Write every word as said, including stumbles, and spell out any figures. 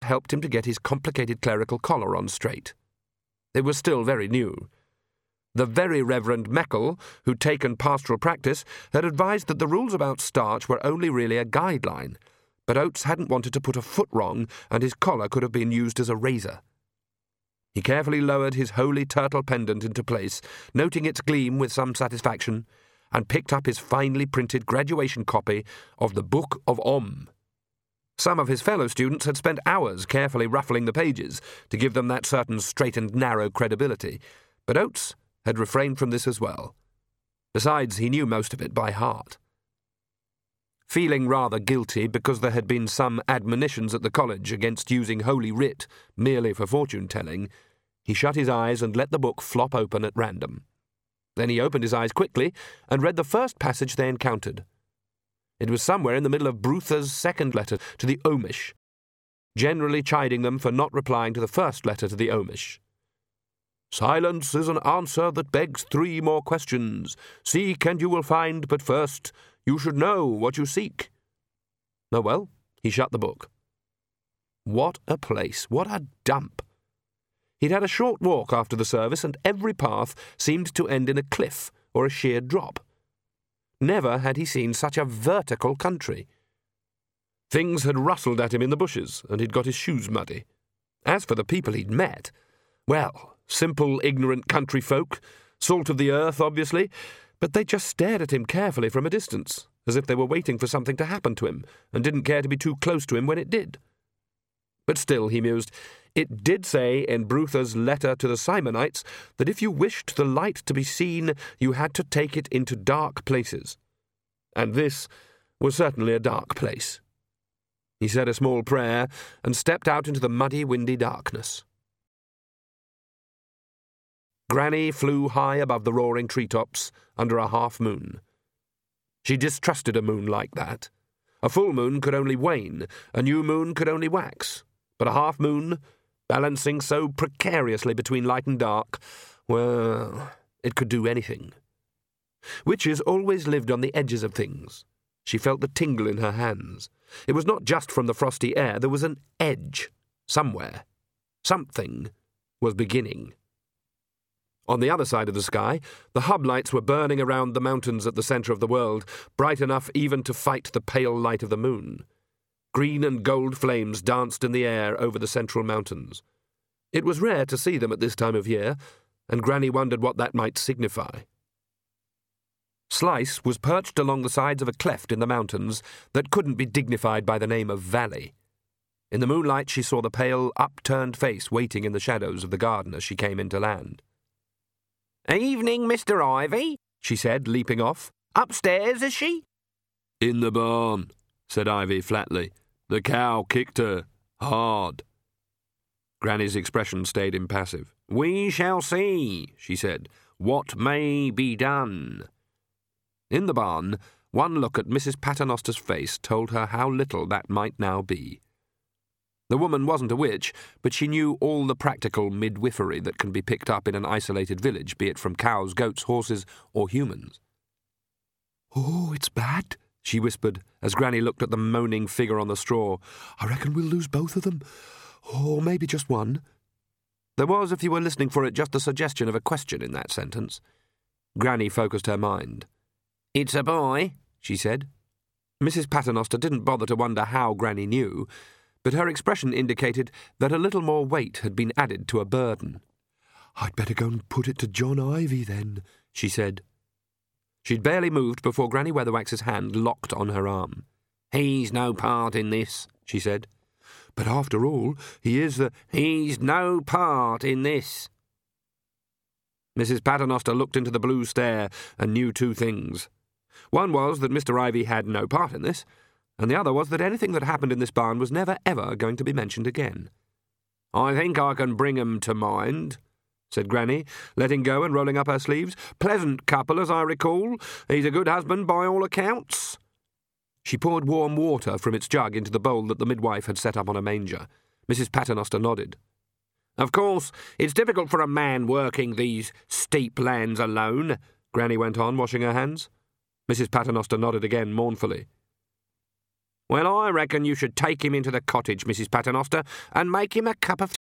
helped him to get his complicated clerical collar on straight. It was still very new. The Very Reverend Meckel, who'd taken pastoral practice, had advised that the rules about starch were only really a guideline, but Oates hadn't wanted to put a foot wrong, and his collar could have been used as a razor. He carefully lowered his holy turtle pendant into place, noting its gleam with some satisfaction, and picked up his finely printed graduation copy of the Book of Om. Some of his fellow students had spent hours carefully ruffling the pages to give them that certain straight and narrow credibility, but Oates had refrained from this as well. Besides, he knew most of it by heart. Feeling rather guilty because there had been some admonitions at the college against using Holy Writ merely for fortune-telling, he shut his eyes and let the book flop open at random. Then he opened his eyes quickly and read the first passage they encountered. It was somewhere in the middle of Brutha's second letter to the Omish, generally chiding them for not replying to the first letter to the Omish. "Silence is an answer that begs three more questions. Seek and you will find, but first you should know what you seek." Oh well, he shut the book. What a place, what a dump. He'd had a short walk after the service, and every path seemed to end in a cliff or a sheer drop. Never had he seen such a vertical country. Things had rustled at him in the bushes, and he'd got his shoes muddy. As for the people he'd met, well, simple, ignorant country folk, salt of the earth, obviously, but they just stared at him carefully from a distance, as if they were waiting for something to happen to him, and didn't care to be too close to him when it did. But still, he mused, it did say in Brutha's letter to the Simonites that if you wished the light to be seen, you had to take it into dark places. And this was certainly a dark place. He said a small prayer and stepped out into the muddy, windy darkness. Granny flew high above the roaring treetops under a half-moon. She distrusted a moon like that. A full moon could only wane, a new moon could only wax. But a half-moon, balancing so precariously between light and dark, well, it could do anything. Witches always lived on the edges of things. She felt the tingle in her hands. It was not just from the frosty air, there was an edge, somewhere. Something was beginning. On the other side of the sky, the hub lights were burning around the mountains at the centre of the world, bright enough even to fight the pale light of the moon. Green and gold flames danced in the air over the central mountains. It was rare to see them at this time of year, and Granny wondered what that might signify. Slice was perched along the sides of a cleft in the mountains that couldn't be dignified by the name of valley. In the moonlight she saw the pale, upturned face waiting in the shadows of the garden as she came into land. "Evening, Mister Ivy," she said, leaping off. "Upstairs, is she?" "In the barn," said Ivy flatly. "The cow kicked her. Hard." Granny's expression stayed impassive. "We shall see," she said, "what may be done." In the barn, one look at Missus Paternoster's face told her how little that might now be. The woman wasn't a witch, but she knew all the practical midwifery that can be picked up in an isolated village, be it from cows, goats, horses, or humans. "Oh, it's bad," she whispered, as Granny looked at the moaning figure on the straw. "I reckon we'll lose both of them. Or maybe just one." There was, if you were listening for it, just the suggestion of a question in that sentence. Granny focused her mind. "It's a boy," she said. Missus Paternoster didn't bother to wonder how Granny knew, but her expression indicated that a little more weight had been added to a burden. "I'd better go and put it to John Ivy, then," she said. She'd barely moved before Granny Weatherwax's hand locked on her arm. "He's no part in this," she said. "But after all, he is the—" "He's no part in this." Missus Paternoster looked into the blue stare and knew two things. One was that Mister Ivy had no part in this, and the other was that anything that happened in this barn was never ever going to be mentioned again. "I think I can bring 'em to mind," said Granny, letting go and rolling up her sleeves. "Pleasant couple, as I recall. He's a good husband by all accounts." She poured warm water from its jug into the bowl that the midwife had set up on a manger. Missus Paternoster nodded. "Of course, it's difficult for a man working these steep lands alone," Granny went on, washing her hands. Missus Paternoster nodded again mournfully. Well, I reckon you should take him into the cottage, Missus Paternoster, and make him a cup of